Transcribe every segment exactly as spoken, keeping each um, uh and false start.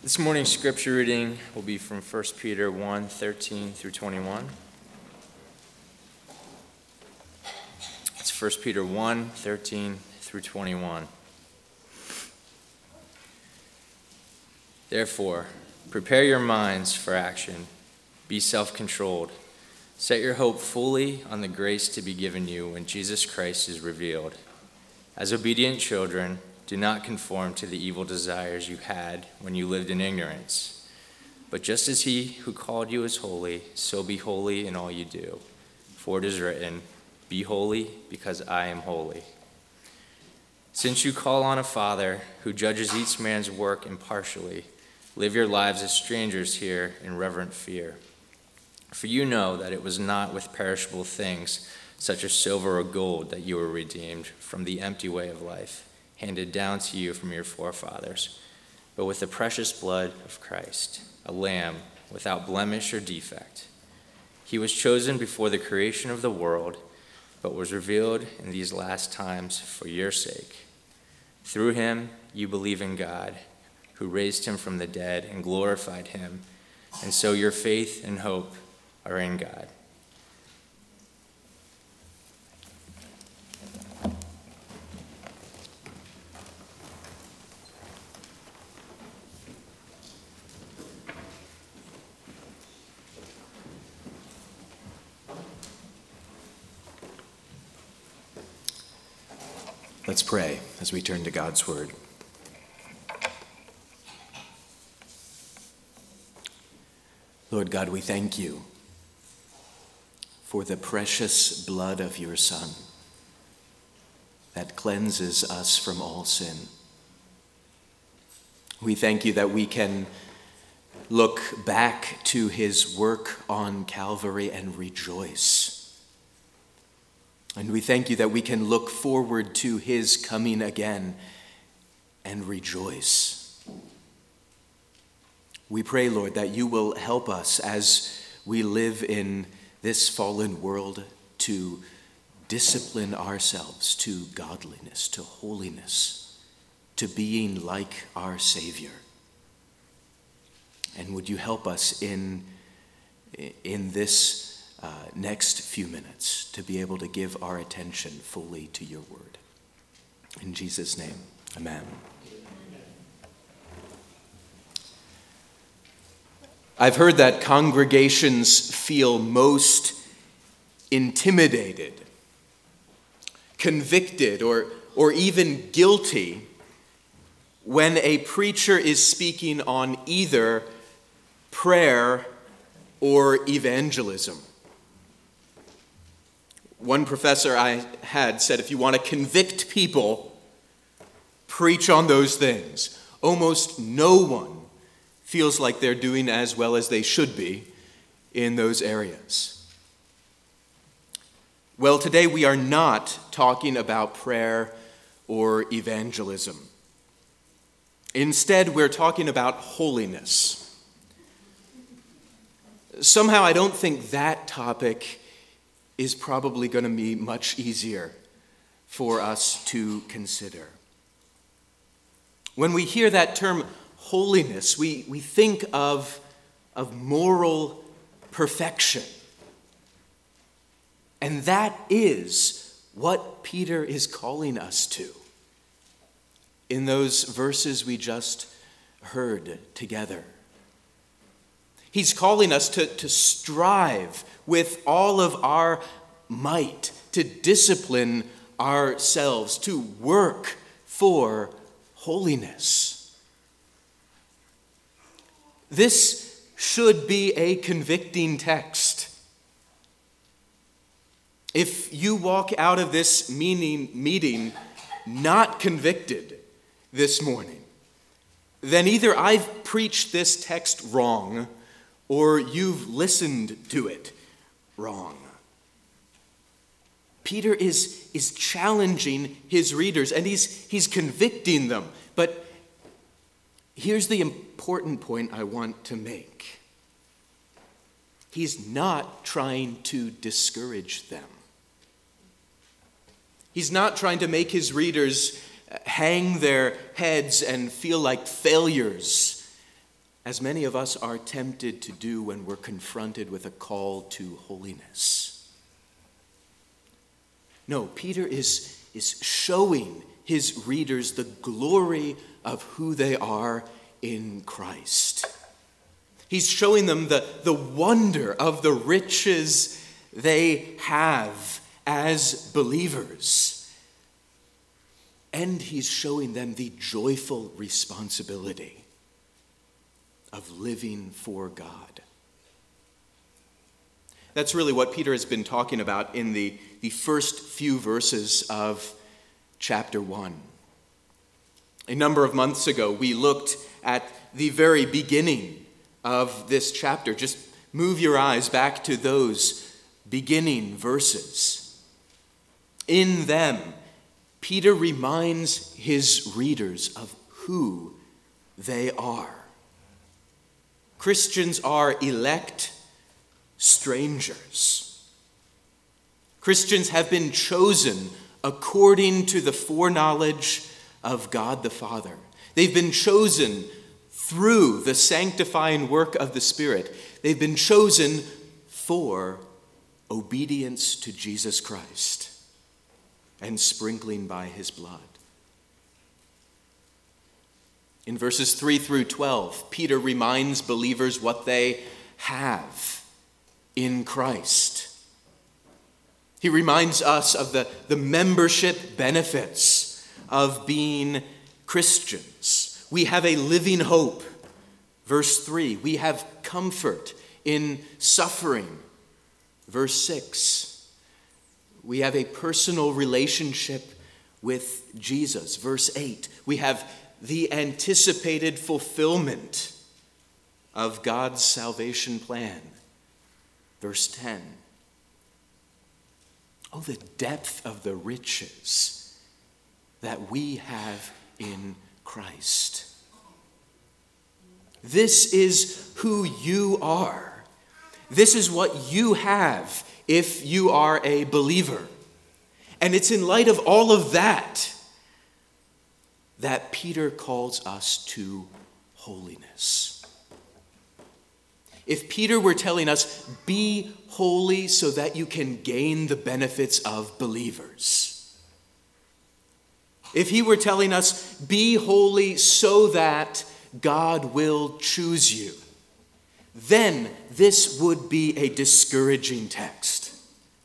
This morning's scripture reading will be from First Peter one, thirteen through twenty-one. It's First Peter one, thirteen through twenty-one. Therefore, prepare your minds for action. Be self-controlled. Set your hope fully on the grace to be given you when Jesus Christ is revealed. As obedient children, do not conform to the evil desires you had when you lived in ignorance. But just as he who called you is holy, so be holy in all you do. For it is written, be holy because I am holy. Since you call on a Father who judges each man's work impartially, live your lives as strangers here in reverent fear. For you know that it was not with perishable things, such as silver or gold, that you were redeemed from the empty way of life, handed down to you from your forefathers, but with the precious blood of Christ, a lamb without blemish or defect. He was chosen before the creation of the world, but was revealed in these last times for your sake. Through him you believe in God, who raised him from the dead and glorified him, and so your faith and hope are in God. Let's pray as we turn to God's word. Lord God, we thank you for the precious blood of your Son that cleanses us from all sin. We thank you that we can look back to his work on Calvary and rejoice. And we thank you that we can look forward to his coming again and rejoice. We pray, Lord, that you will help us as we live in this fallen world to discipline ourselves to godliness, to holiness, to being like our Savior. And would you help us in, in this Uh, next few minutes to be able to give our attention fully to your word. In Jesus' name, amen. I've heard that congregations feel most intimidated, convicted, or, or even guilty when a preacher is speaking on either prayer or evangelism. One professor I had said, if you want to convict people, preach on those things. Almost no one feels like they're doing as well as they should be in those areas. Well, today we are not talking about prayer or evangelism. Instead, we're talking about holiness. Somehow I don't think that topic is probably going to be much easier for us to consider. When we hear that term holiness, we, we think of, of moral perfection. And that is what Peter is calling us to in those verses we just heard together. He's calling us to, to strive with all of our might, to discipline ourselves, to work for holiness. This should be a convicting text. If you walk out of this meeting, meeting not convicted this morning, then either I've preached this text wrong or you've listened to it wrong. Peter is, is challenging his readers, and he's, he's convicting them. But here's the important point I want to make. He's not trying to discourage them. He's not trying to make his readers hang their heads and feel like failures as many of us are tempted to do when we're confronted with a call to holiness. No, Peter is, is showing his readers the glory of who they are in Christ. He's showing them the, the wonder of the riches they have as believers. And he's showing them the joyful responsibility of living for God. That's really what Peter has been talking about in the, the first few verses of chapter one. A number of months ago, we looked at the very beginning of this chapter. Just move your eyes back to those beginning verses. In them, Peter reminds his readers of who they are. Christians are elect strangers. Christians have been chosen according to the foreknowledge of God the Father. They've been chosen through the sanctifying work of the Spirit. They've been chosen for obedience to Jesus Christ and sprinkling by his blood. In verses three through twelve, Peter reminds believers what they have in Christ. He reminds us of the, the membership benefits of being Christians. We have a living hope. Verse three, we have comfort in suffering. Verse six, we have a personal relationship with Jesus. Verse eight, we have the anticipated fulfillment of God's salvation plan. Verse ten, oh, the depth of the riches that we have in Christ. This is who you are. This is what you have if you are a believer. And it's in light of all of that that Peter calls us to holiness. If Peter were telling us, be holy so that you can gain the benefits of believers. If he were telling us, be holy so that God will choose you, then this would be a discouraging text.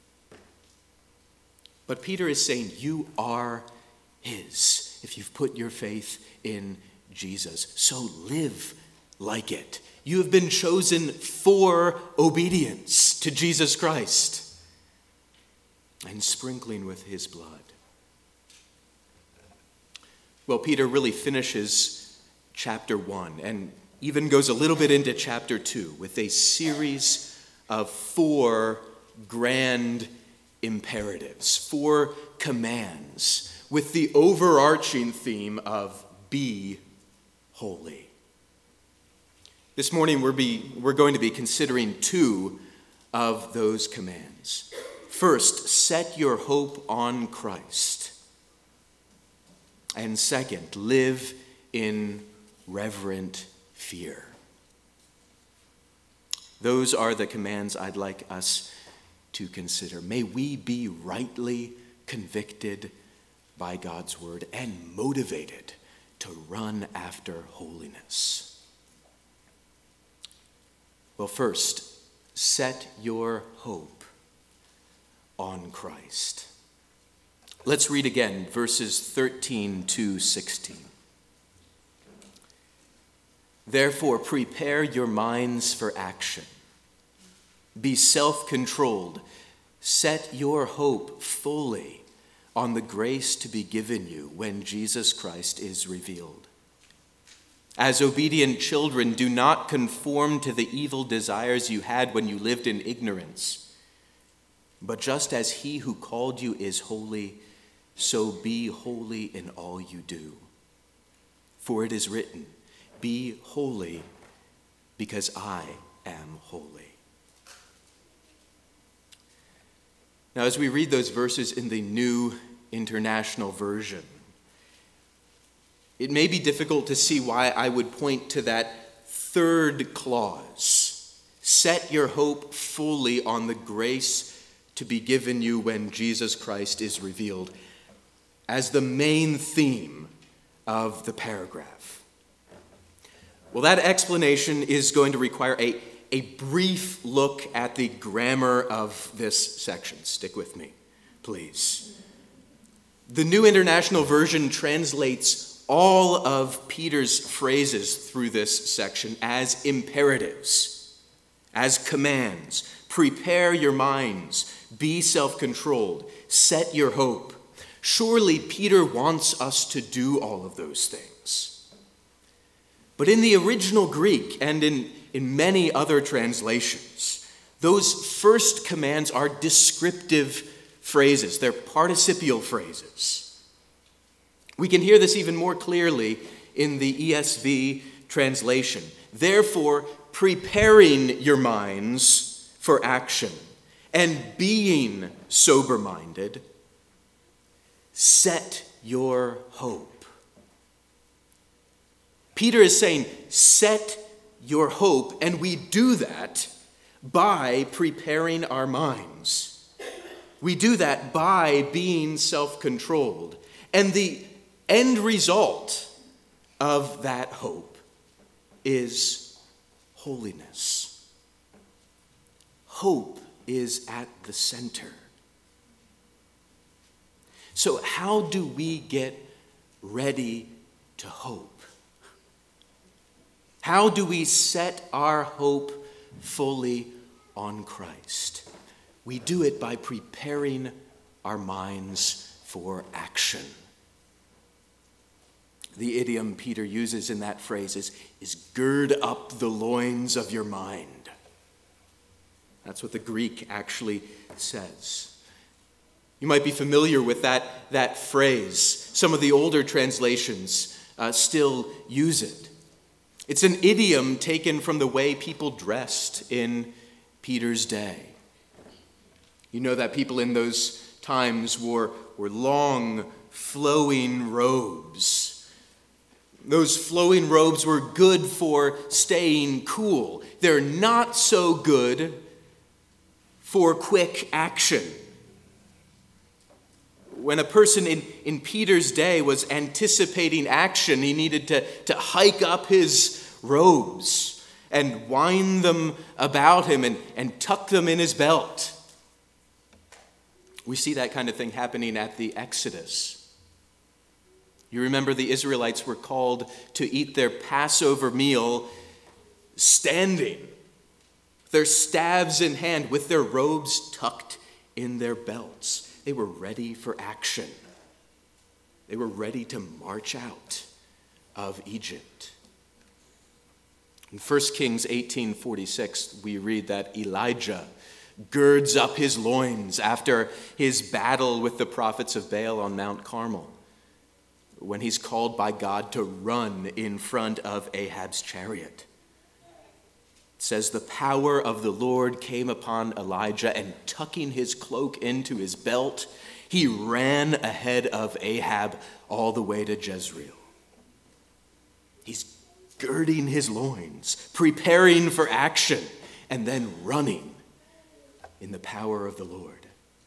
But Peter is saying, you are his if you've put your faith in Jesus. So live like it. You have been chosen for obedience to Jesus Christ and sprinkling with his blood. Well, Peter really finishes chapter one and even goes a little bit into chapter two with a series of four grand imperatives, four commands, with the overarching theme of be holy. This morning we're, be, we're going to be considering two of those commands. First, set your hope on Christ. And second, live in reverent fear. Those are the commands I'd like us to consider. May we be rightly convicted by God's word and motivated to run after holiness. Well, first, set your hope on Christ. Let's read again verses thirteen to sixteen. Therefore, prepare your minds for action. Be self-controlled. Set your hope fully on the grace to be given you when Jesus Christ is revealed. As obedient children, do not conform to the evil desires you had when you lived in ignorance. But just as he who called you is holy, so be holy in all you do. For it is written, be holy because I am holy. Now, as we read those verses in the New International Version, it may be difficult to see why I would point to that third clause, set your hope fully on the grace to be given you when Jesus Christ is revealed, as the main theme of the paragraph. Well, that explanation is going to require a, a brief look at the grammar of this section. Stick with me, please. The New International Version translates all of Peter's phrases through this section as imperatives, as commands. Prepare your minds, be self-controlled, set your hope. Surely Peter wants us to do all of those things. But in the original Greek and in, in many other translations, those first commands are descriptive phrases. They're participial phrases. We can hear this even more clearly in the E S V translation. Therefore, preparing your minds for action and being sober-minded, set your hope. Peter is saying, set your hope, and we do that by preparing our minds. We do that by being self-controlled. And the end result of that hope is holiness. Hope is at the center. So how do we get ready to hope? How do we set our hope fully on Christ? We do it by preparing our minds for action. The idiom Peter uses in that phrase is, is gird up the loins of your mind. That's what the Greek actually says. You might be familiar with that, that phrase. Some of the older translations uh, still use it. It's an idiom taken from the way people dressed in Peter's day. You know that people in those times wore, wore long, flowing robes. Those flowing robes were good for staying cool. They're not so good for quick action. When a person in, in Peter's day was anticipating action, he needed to, to hike up his robes and wind them about him and, and tuck them in his belt. We see that kind of thing happening at the Exodus. You remember the Israelites were called to eat their Passover meal standing, their staves in hand, with their robes tucked in their belts. They were ready for action. They were ready to march out of Egypt. In First Kings eighteen forty-six, we read that Elijah girds up his loins after his battle with the prophets of Baal on Mount Carmel, when he's called by God to run in front of Ahab's chariot. It says, the power of the Lord came upon Elijah, and tucking his cloak into his belt, he ran ahead of Ahab all the way to Jezreel. He's girding his loins, preparing for action, and then running in the power of the Lord.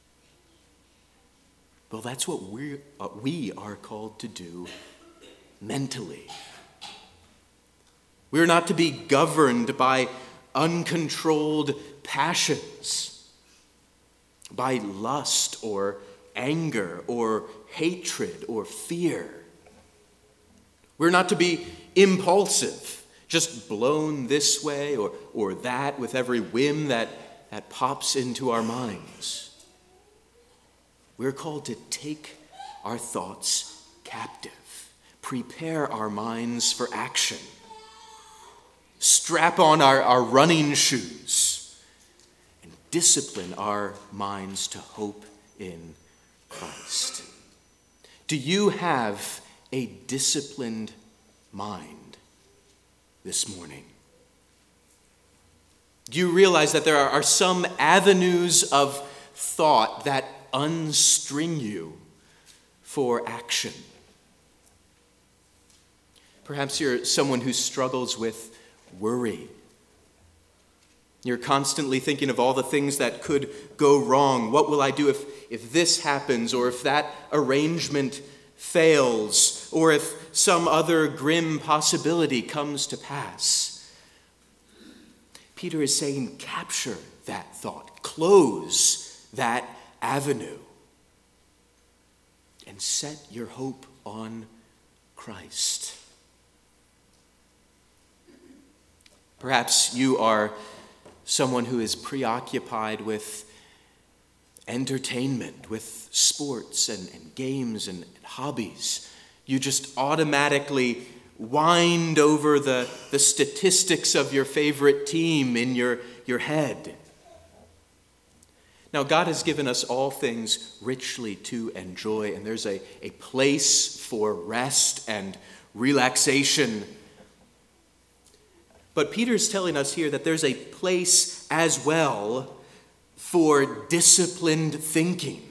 Well, that's what we uh, we are called to do mentally. We're not to be governed by uncontrolled passions, by lust or anger or hatred or fear. We're not to be impulsive, just blown this way or, or that with every whim that, that pops into our minds. We're called to take our thoughts captive, prepare our minds for action, strap on our, our running shoes, and discipline our minds to hope in Christ. Do you have a disciplined mind this morning? Do you realize that there are, are some avenues of thought that unstring you for action? Perhaps you're someone who struggles with worry. You're constantly thinking of all the things that could go wrong. What will I do if, if this happens, or if that arrangement fails, or if some other grim possibility comes to pass? Peter is saying, capture that thought, close that avenue, and set your hope on Christ. Perhaps you are someone who is preoccupied with entertainment, with sports and, and games and, and hobbies. You just automatically wind over the, the statistics of your favorite team in your, your head. Now, God has given us all things richly to enjoy, and there's a, a place for rest and relaxation. But Peter's telling us here that there's a place as well for disciplined thinking.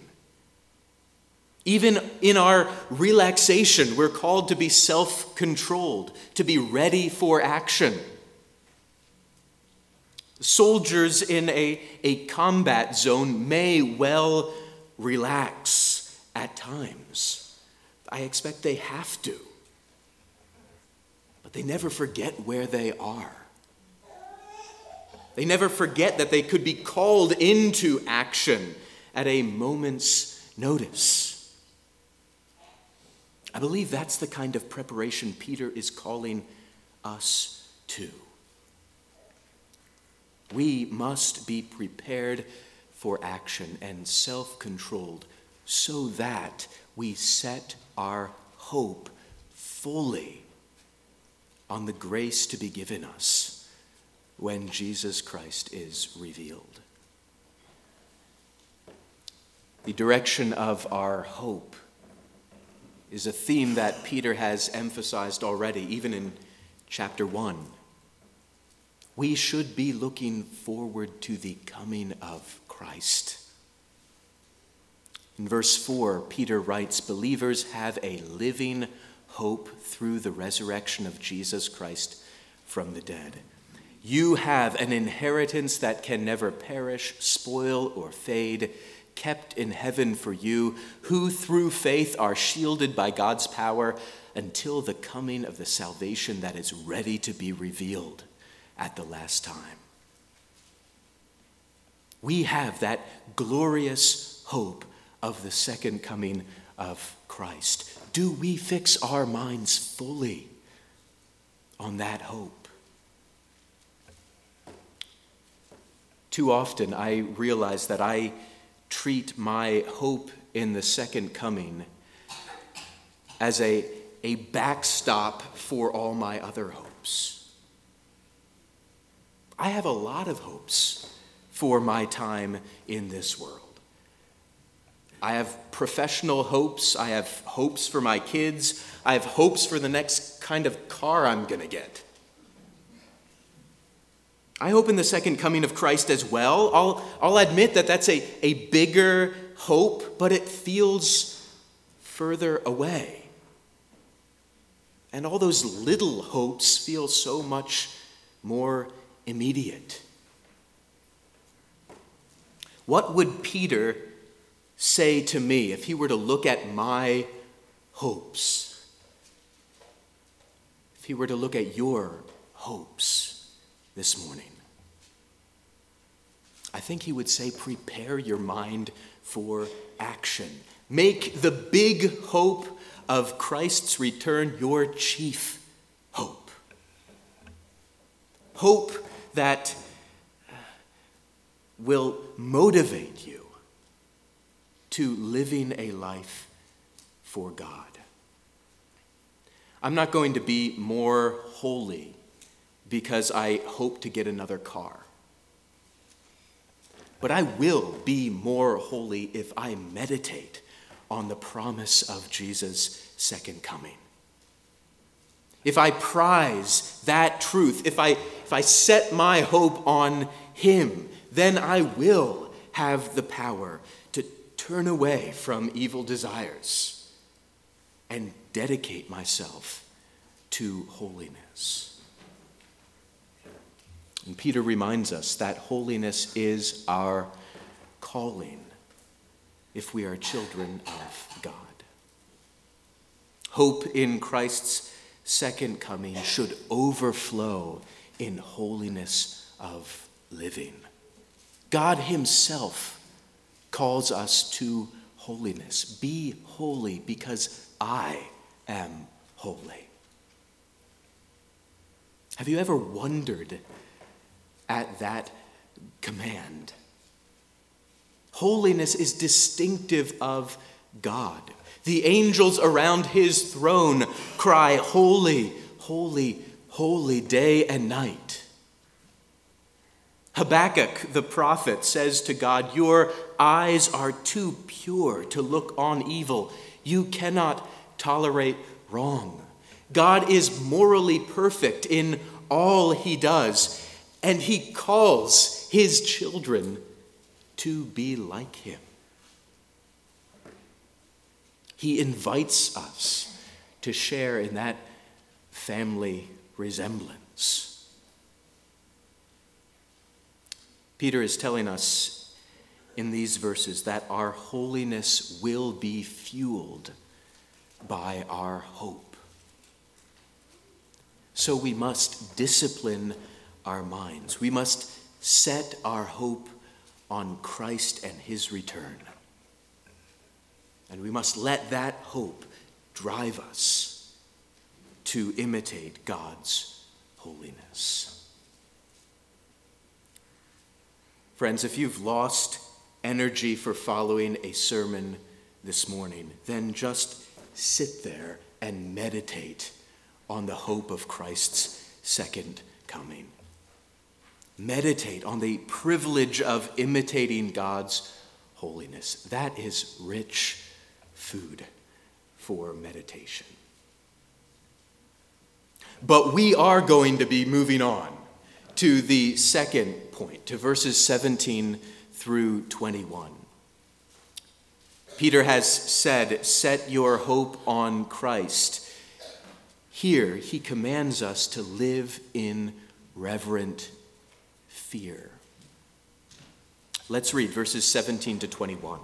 Even in our relaxation, we're called to be self-controlled, to be ready for action. Soldiers in a, a combat zone may well relax at times. I expect they have to. But they never forget where they are. They never forget that they could be called into action at a moment's notice. I believe that's the kind of preparation Peter is calling us to. We must be prepared for action and self-controlled so that we set our hope fully on the grace to be given us when Jesus Christ is revealed. The direction of our hope is a theme that Peter has emphasized already, even in chapter one. We should be looking forward to the coming of Christ. In verse four, Peter writes, "Believers have a living hope through the resurrection of Jesus Christ from the dead. You have an inheritance that can never perish, spoil, or fade, kept in heaven for you, who through faith are shielded by God's power until the coming of the salvation that is ready to be revealed at the last time." We have that glorious hope of the second coming of Christ. Do we fix our minds fully on that hope? Too often I realize that I treat my hope in the second coming as a, a backstop for all my other hopes. I have a lot of hopes for my time in this world. I have professional hopes. I have hopes for my kids. I have hopes for the next kind of car I'm going to get. I hope in the second coming of Christ as well. I'll, I'll admit that that's a, a bigger hope, but it feels further away. And all those little hopes feel so much more immediate. What would Peter say to me if he were to look at my hopes? If he were to look at your hopes this morning? I think he would say, prepare your mind for action. Make the big hope of Christ's return your chief hope. Hope that will motivate you to living a life for God. I'm not going to be more holy because I hope to get another car. But I will be more holy if I meditate on the promise of Jesus' second coming. If I prize that truth, if I, if I set my hope on Him, then I will have the power to turn away from evil desires and dedicate myself to holiness. And Peter reminds us that holiness is our calling if we are children of God. Hope in Christ's second coming should overflow in holiness of living. God himself calls us to holiness. Be holy because I am holy. Have you ever wondered at that command? Holiness is distinctive of God. The angels around his throne cry, holy, holy, holy, day and night. Habakkuk, the prophet, says to God, your eyes are too pure to look on evil. You cannot tolerate wrong. God is morally perfect in all he does, and he calls his children to be like him. He invites us to share in that family resemblance. Peter is telling us in these verses that our holiness will be fueled by our hope. So we must discipline our minds. We must set our hope on Christ and his return. And we must let that hope drive us to imitate God's holiness. Friends, if you've lost energy for following a sermon this morning, then just sit there and meditate on the hope of Christ's second coming. Meditate on the privilege of imitating God's holiness. That is rich food for meditation. But we are going to be moving on to the second point, to verses seventeen through twenty-one. Peter has said, set your hope on Christ. Here he commands us to live in reverent fear. Let's read verses seventeen to twenty-one.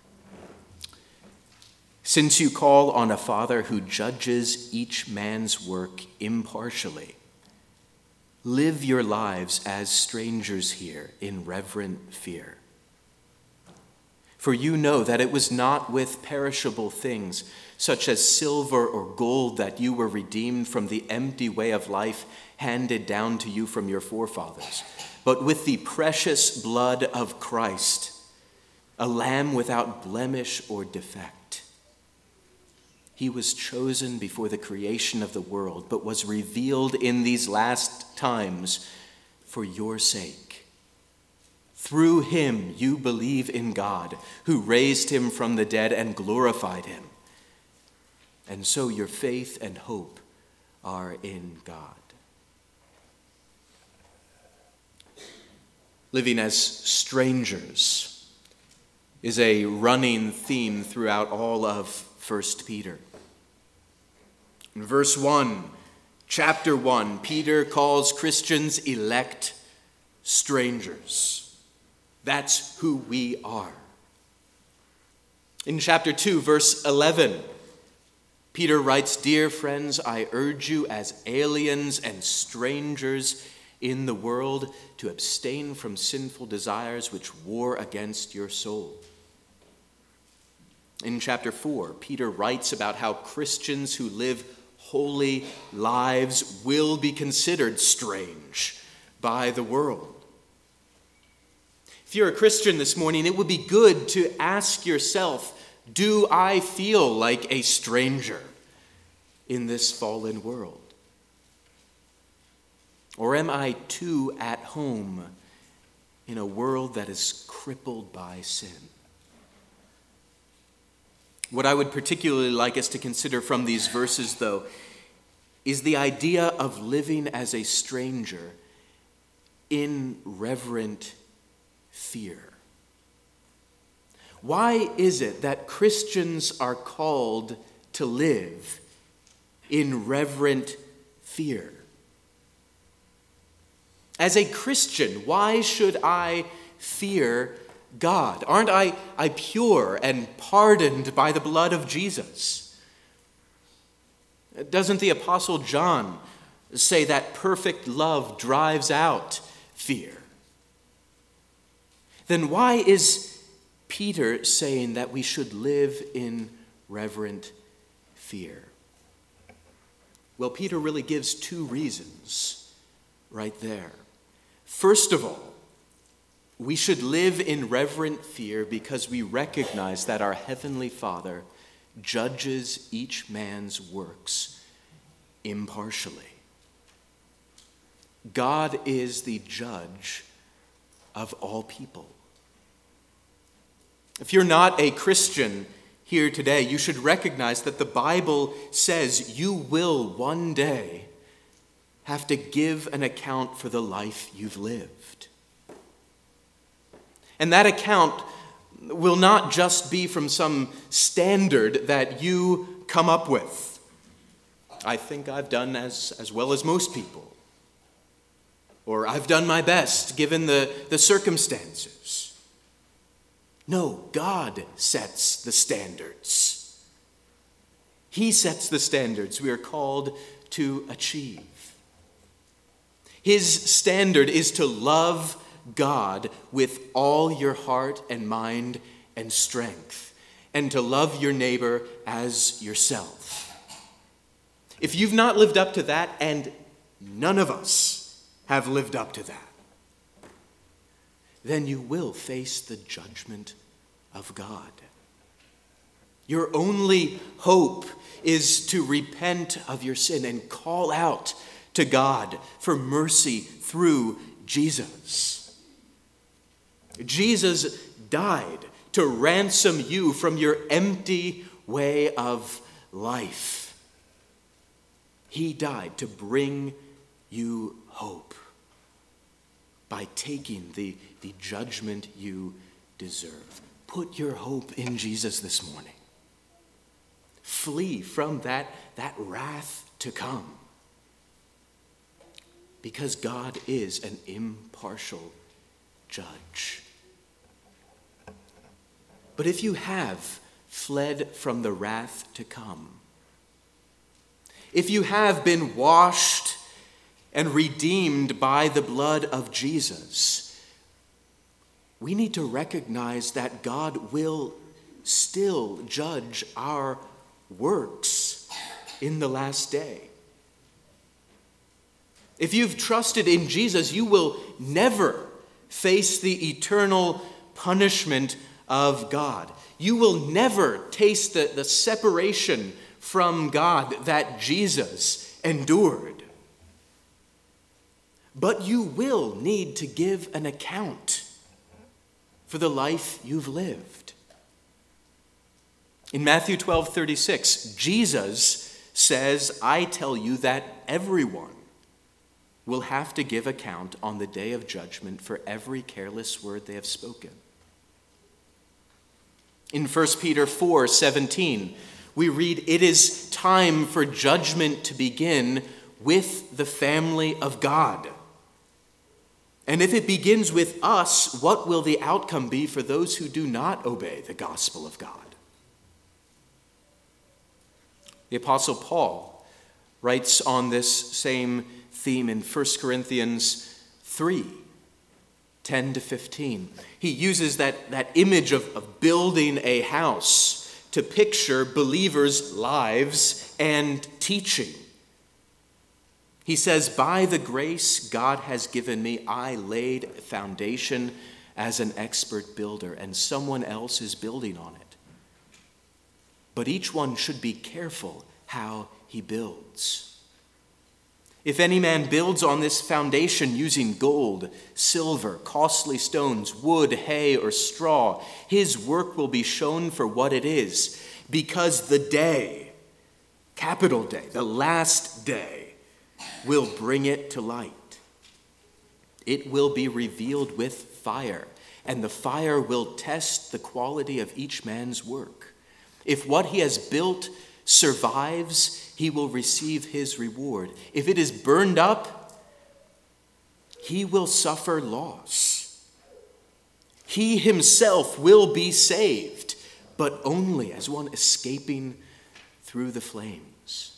Since you call on a Father who judges each man's work impartially, live your lives as strangers here in reverent fear. For you know that it was not with perishable things, such as silver or gold, that you were redeemed from the empty way of life handed down to you from your forefathers, but with the precious blood of Christ, a lamb without blemish or defect. He was chosen before the creation of the world, but was revealed in these last times for your sake. Through him you believe in God, who raised him from the dead and glorified him. And so your faith and hope are in God. Living as strangers is a running theme throughout all of First Peter. In verse one, chapter one, Peter calls Christians elect strangers. That's who we are. In chapter two, verse eleven, Peter writes, dear friends, I urge you as aliens and strangers in the world to abstain from sinful desires which war against your soul. In chapter four, Peter writes about how Christians who live holy lives will be considered strange by the world. If you're a Christian this morning, it would be good to ask yourself, do I feel like a stranger in this fallen world? Or am I too at home in a world that is crippled by sin? What I would particularly like us to consider from these verses, though, is the idea of living as a stranger in reverent fear. Why is it that Christians are called to live in reverent fear? As a Christian, why should I fear God? Aren't I, I pure and pardoned by the blood of Jesus? Doesn't the Apostle John say that perfect love drives out fear? Then why is Peter saying that we should live in reverent fear? Well, Peter really gives two reasons right there. First of all, we should live in reverent fear because we recognize that our Heavenly Father judges each man's works impartially. God is the judge of all people. If you're not a Christian here today, you should recognize that the Bible says you will one day have to give an account for the life you've lived. And that account will not just be from some standard that you come up with. I think I've done as, as well as most people. Or I've done my best given the, the circumstances. No, God sets the standards. He sets the standards we are called to achieve. His standard is to love God with all your heart and mind and strength, and to love your neighbor as yourself. If you've not lived up to that, and none of us have lived up to that, then you will face the judgment of God. Your only hope is to repent of your sin and call out to God for mercy through Jesus. Jesus died to ransom you from your empty way of life. He died to bring you hope by taking the, the judgment you deserve. Put your hope in Jesus this morning. Flee from that, that wrath to come. Because God is an impartial judge. But if you have fled from the wrath to come, if you have been washed and redeemed by the blood of Jesus, we need to recognize that God will still judge our works in the last day. If you've trusted in Jesus, you will never face the eternal punishment of God. You will never taste the, the separation from God that Jesus endured. But you will need to give an account for the life you've lived. In Matthew twelve thirty-six, Jesus says, I tell you that everyone will have to give account on the day of judgment for every careless word they have spoken. In First Peter four seventeen, we read, it is time for judgment to begin with the family of God. And if it begins with us, what will the outcome be for those who do not obey the gospel of God? The Apostle Paul writes on this same theme in First Corinthians three, ten to fifteen. He uses that, that image of, of building a house to picture believers' lives and teaching. He says, by the grace God has given me, I laid a foundation as an expert builder, and someone else is building on it. But each one should be careful how he builds. If any man builds on this foundation using gold, silver, costly stones, wood, hay, or straw, his work will be shown for what it is, because the day, capital day, the last day, will bring it to light. It will be revealed with fire, and the fire will test the quality of each man's work. If what he has built survives, he will receive his reward. If it is burned up, he will suffer loss. He himself will be saved, but only as one escaping through the flames.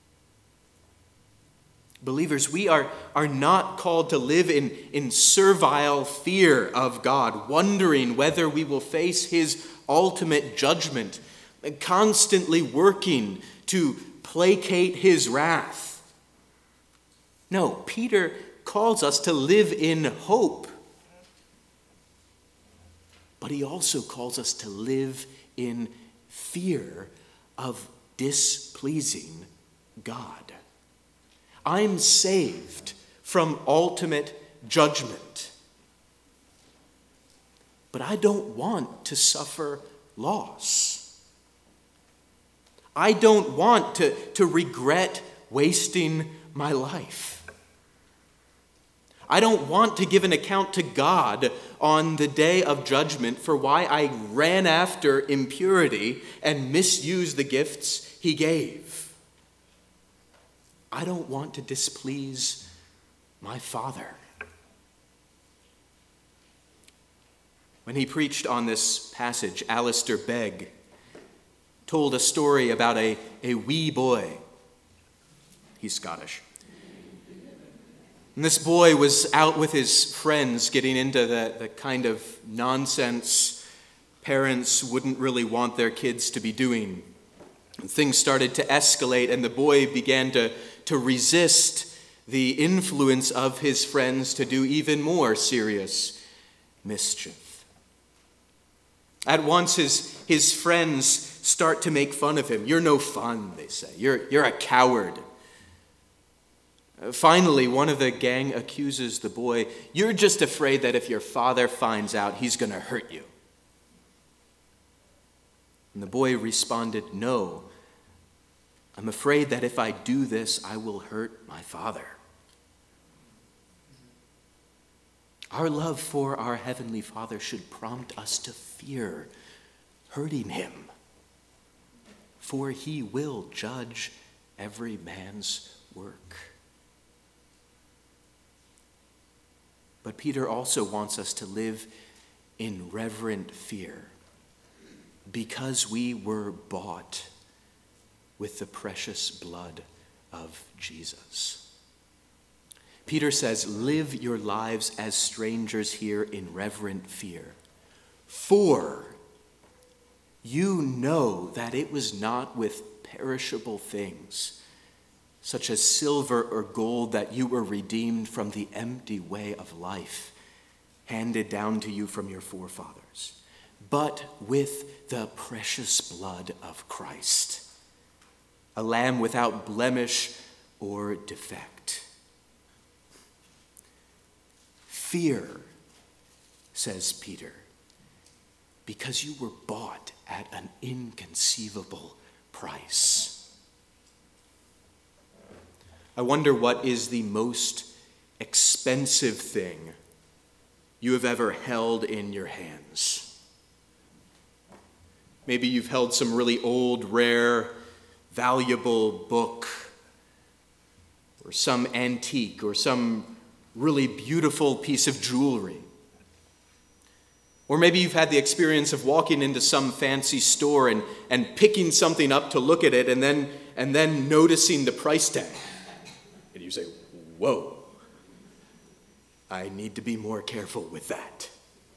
Believers, we are, are not called to live in, in servile fear of God, wondering whether we will face his ultimate judgment, constantly working to placate his wrath. No, Peter calls us to live in hope. But he also calls us to live in fear of displeasing God. I'm saved from ultimate judgment. But I don't want to suffer loss. I don't want to, to regret wasting my life. I don't want to give an account to God on the day of judgment for why I ran after impurity and misused the gifts he gave. I don't want to displease my Father. When he preached on this passage, Alistair Begg told a story about a, a wee boy. He's Scottish. And this boy was out with his friends getting into the, the kind of nonsense parents wouldn't really want their kids to be doing. And things started to escalate, and the boy began to, to resist the influence of his friends to do even more serious mischief. At once, his, his friends start to make fun of him. You're no fun, they say. You're, you're a coward. Finally, one of the gang accuses the boy, you're just afraid that if your father finds out, he's going to hurt you. And the boy responded, no, I'm afraid that if I do this, I will hurt my father. Our love for our Heavenly Father should prompt us to fear hurting him, for he will judge every man's work. But Peter also wants us to live in reverent fear because we were bought with the precious blood of Jesus. Peter says, live your lives as strangers here in reverent fear, for you know that it was not with perishable things, such as silver or gold, that you were redeemed from the empty way of life handed down to you from your forefathers, but with the precious blood of Christ, a lamb without blemish or defect. Fear, says Peter, because you were bought at an inconceivable price. I wonder what is the most expensive thing you have ever held in your hands. Maybe you've held some really old, rare, valuable book, or some antique, or some really beautiful piece of jewelry. Or maybe you've had the experience of walking into some fancy store and, and picking something up to look at it and then, and then noticing the price tag. And you say, whoa, I need to be more careful with that.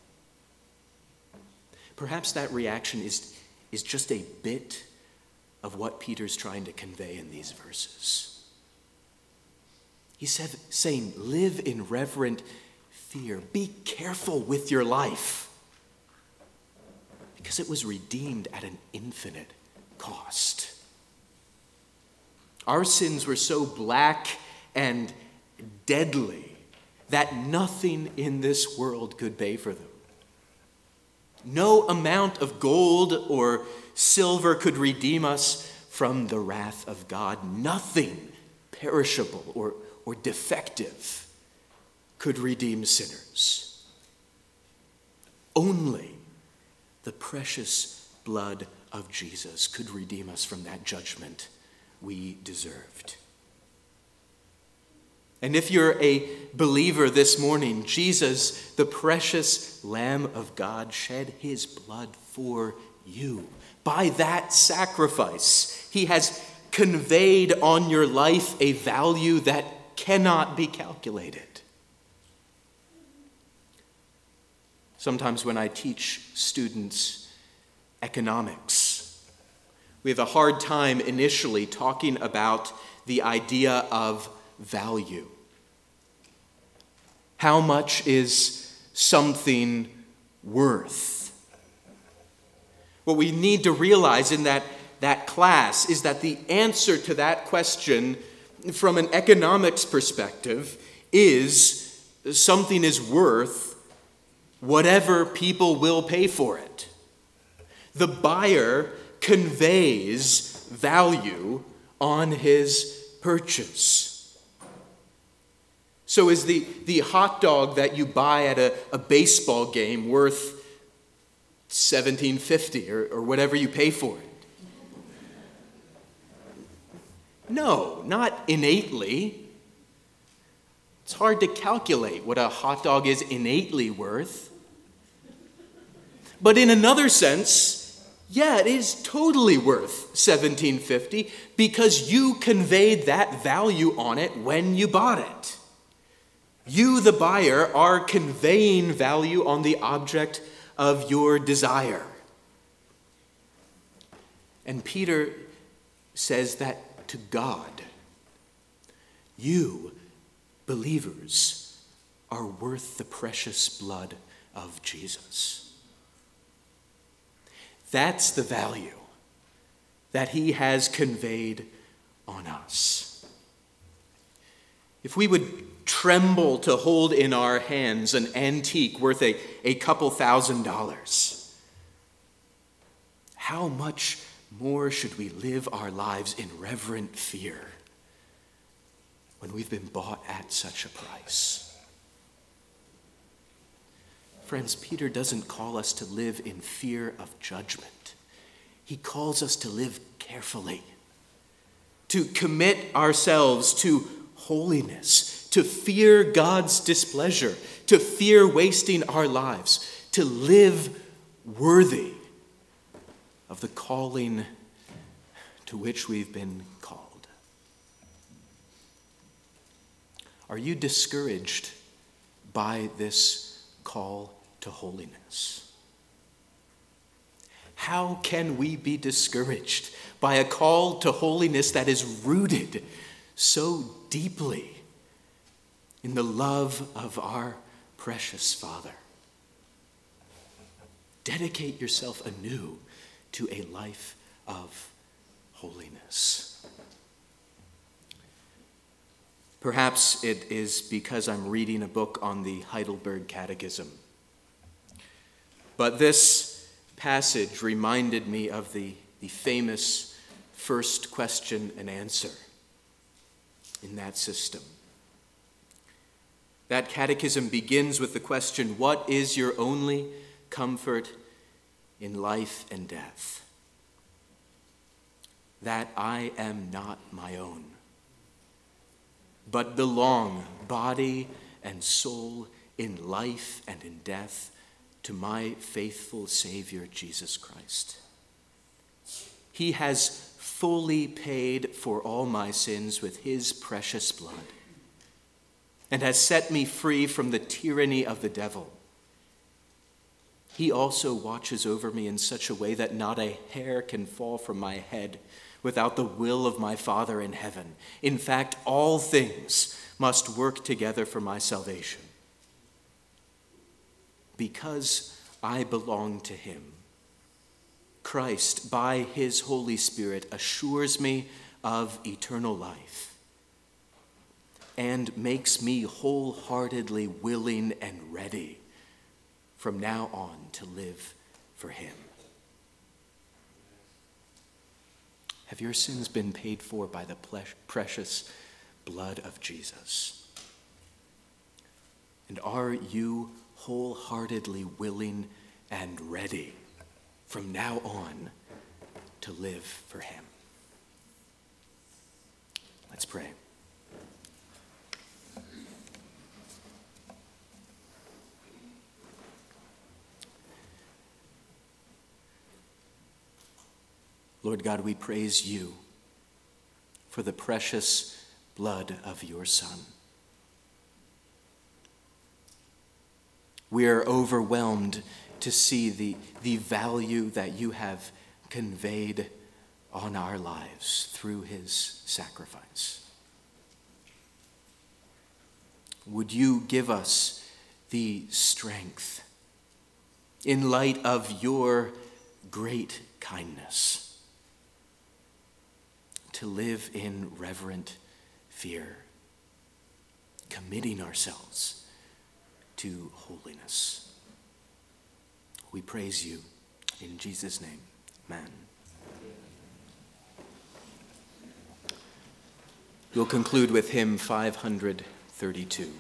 Perhaps that reaction is, is just a bit of what Peter's trying to convey in these verses. He's said, saying, live in reverent fear. Be careful with your life, because it was redeemed at an infinite cost. Our sins were so black and deadly that nothing in this world could pay for them. No amount of gold or silver could redeem us from the wrath of God. Nothing perishable or, or defective could redeem sinners. Only the precious blood of Jesus could redeem us from that judgment we deserved. And if you're a believer this morning, Jesus, the precious Lamb of God, shed his blood for you. By that sacrifice, he has conveyed on your life a value that cannot be calculated. Sometimes when I teach students economics, we have a hard time initially talking about the idea of value. How much is something worth? What we need to realize in that, that class is that the answer to that question from an economics perspective is something is worth whatever people will pay for it. The buyer conveys value on his purchase. So is the, the hot dog that you buy at a, a baseball game worth seventeen fifty or, or whatever you pay for it? No, not innately. It's hard to calculate what a hot dog is innately worth. But in another sense, yeah, it is totally worth seventeen fifty because you conveyed that value on it when you bought it. You, the buyer, are conveying value on the object of your desire. And Peter says that to God, you, believers, are worth the precious blood of Jesus. That's the value that he has conveyed on us. If we would tremble to hold in our hands an antique worth a, a couple thousand dollars, how much more should we live our lives in reverent fear when we've been bought at such a price? Friends, Peter doesn't call us to live in fear of judgment. He calls us to live carefully, to commit ourselves to holiness, to fear God's displeasure, to fear wasting our lives, to live worthy of the calling to which we've been called. Are you discouraged by this call to holiness? How can we be discouraged by a call to holiness that is rooted so deeply in the love of our precious Father? Dedicate yourself anew to a life of holiness. Perhaps it is because I'm reading a book on the Heidelberg Catechism. But this passage reminded me of the, the famous first question and answer in that system. That catechism begins with the question, what is your only comfort in life and death? That I am not my own, but belong body and soul in life and in death to my faithful Savior, Jesus Christ. He has fully paid for all my sins with his precious blood and has set me free from the tyranny of the devil. He also watches over me in such a way that not a hair can fall from my head without the will of my Father in heaven. In fact, all things must work together for my salvation. Because I belong to him, Christ, by his Holy Spirit, assures me of eternal life and makes me wholeheartedly willing and ready from now on to live for him. Have your sins been paid for by the precious blood of Jesus? And are you wholeheartedly willing and ready from now on to live for him? Let's pray. Lord God, we praise you for the precious blood of your Son. We are overwhelmed to see the, the value that you have conveyed on our lives through his sacrifice. Would you give us the strength, in light of your great kindness, to live in reverent fear, committing ourselves to holiness. We praise you in Jesus' name. Amen. We'll conclude with hymn five hundred thirty-two.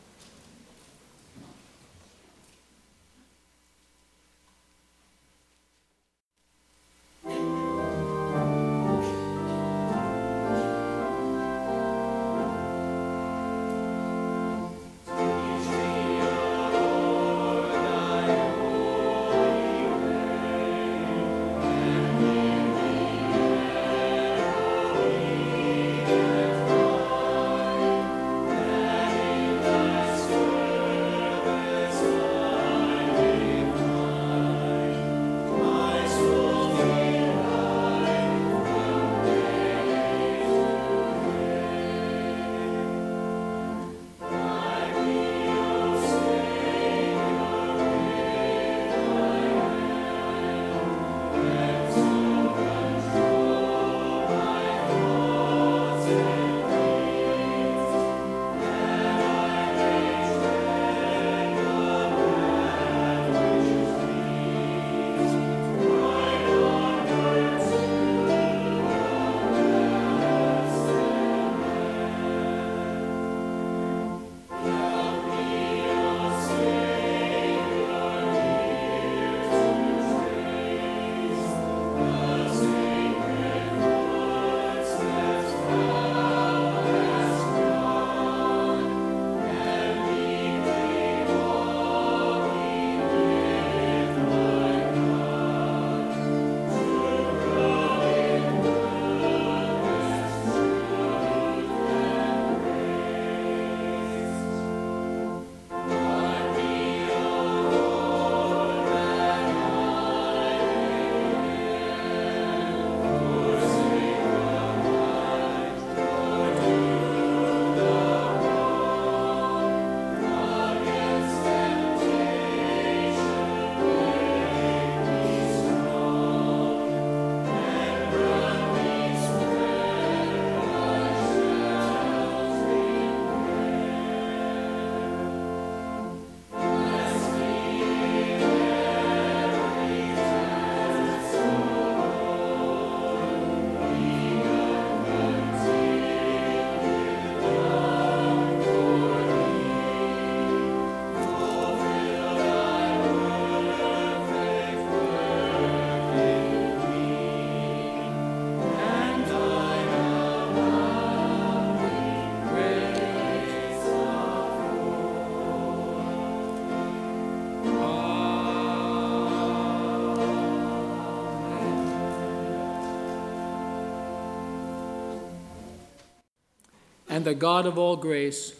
And the God of all grace,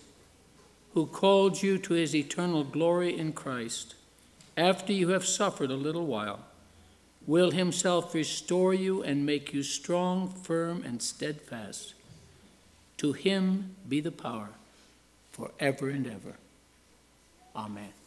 who called you to his eternal glory in Christ, after you have suffered a little while, will himself restore you and make you strong, firm, and steadfast. To him be the power forever and ever. Amen.